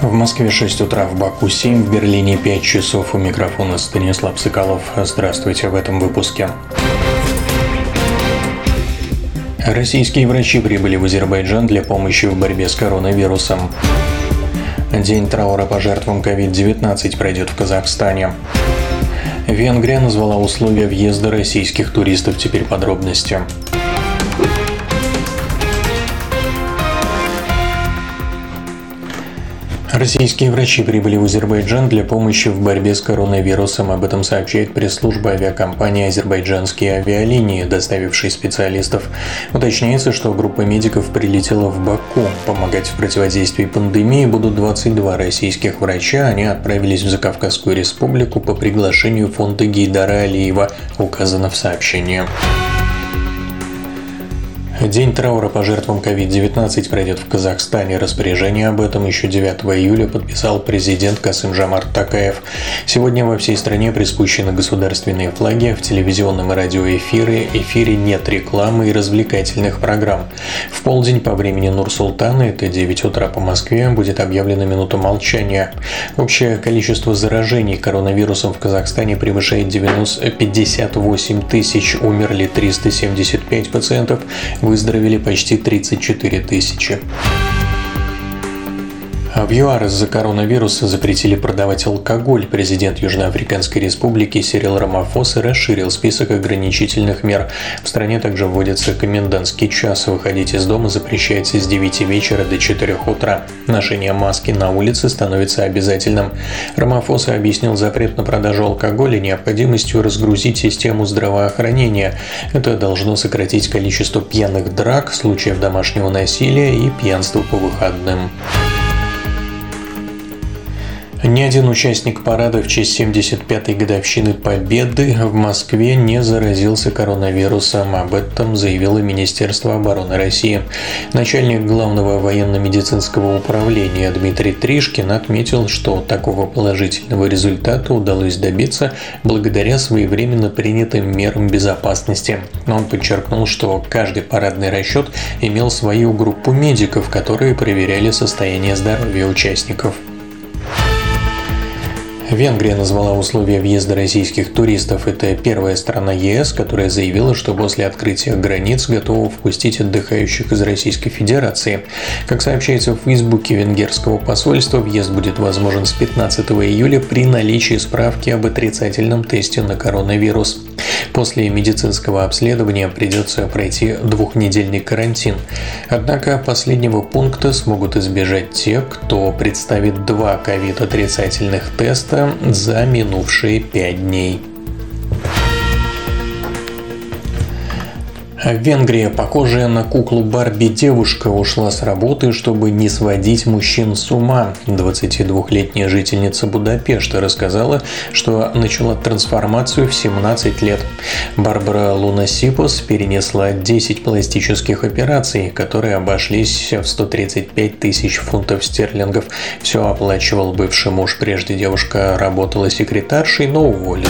В Москве 6 утра, в Баку 7, в Берлине 5 часов. У микрофона Станислав Соколов. Здравствуйте в этом выпуске. Российские врачи прибыли в Азербайджан для помощи в борьбе с коронавирусом. День траура по жертвам COVID-19 пройдет в Казахстане. Венгрия назвала условия въезда российских туристов. Теперь подробности. Российские врачи прибыли в Азербайджан для помощи в борьбе с коронавирусом. Об этом сообщает пресс-служба авиакомпании «Азербайджанские авиалинии», доставившей специалистов. Уточняется, что группа медиков прилетела в Баку. Помогать в противодействии пандемии будут 22 российских врача. Они отправились в Закавказскую республику по приглашению фонда Гейдара Алиева, указано в сообщении. День траура по жертвам COVID-19 пройдет в Казахстане. Распоряжение об этом еще 9 июля подписал президент Касым-Жомарт Токаев. Сегодня во всей стране приспущены государственные флаги, в телевизионном и радиоэфире нет рекламы и развлекательных программ. В полдень по времени Нур-Султана, это 9 утра по Москве, будет объявлена минута молчания. Общее количество заражений коронавирусом в Казахстане превышает 58 тысяч, умерли 375 пациентов, выздоровели почти 34 тысячи. В ЮАР из-за коронавируса запретили продавать алкоголь. Президент Южноафриканской республики Сирил Рамафоса расширил список ограничительных мер. В стране также вводится комендантский час. Выходить из дома запрещается с 9 вечера до 4 утра. Ношение маски на улице становится обязательным. Рамафоса объяснил запрет на продажу алкоголя необходимостью разгрузить систему здравоохранения. Это должно сократить количество пьяных драк, случаев домашнего насилия и пьянства по выходным. Ни один участник парада в честь 75-й годовщины Победы в Москве не заразился коронавирусом. Об этом заявило Министерство обороны России. Начальник Главного военно-медицинского управления Дмитрий Тришкин отметил, что такого положительного результата удалось добиться благодаря своевременно принятым мерам безопасности. Он подчеркнул, что каждый парадный расчет имел свою группу медиков, которые проверяли состояние здоровья участников. Венгрия назвала условия въезда российских туристов. Это первая страна ЕС, которая заявила, что после открытия границ готова впустить отдыхающих из Российской Федерации. Как сообщается в Фейсбуке венгерского посольства, въезд будет возможен с 15 июля при наличии справки об отрицательном тесте на коронавирус. После медицинского обследования придется пройти 2-недельный карантин. Однако последнего пункта смогут избежать те, кто представит 2 ковид-отрицательных теста за минувшие 5 дней. Венгрия, похожая на куклу Барби девушка, ушла с работы, чтобы не сводить мужчин с ума. 22-летняя жительница Будапешта рассказала, что начала трансформацию в 17 лет. Барбара Лунасипос перенесла 10 пластических операций, которые обошлись в 135 тысяч фунтов стерлингов. Все оплачивал бывший муж. Прежде девушка работала секретаршей, но уволилась.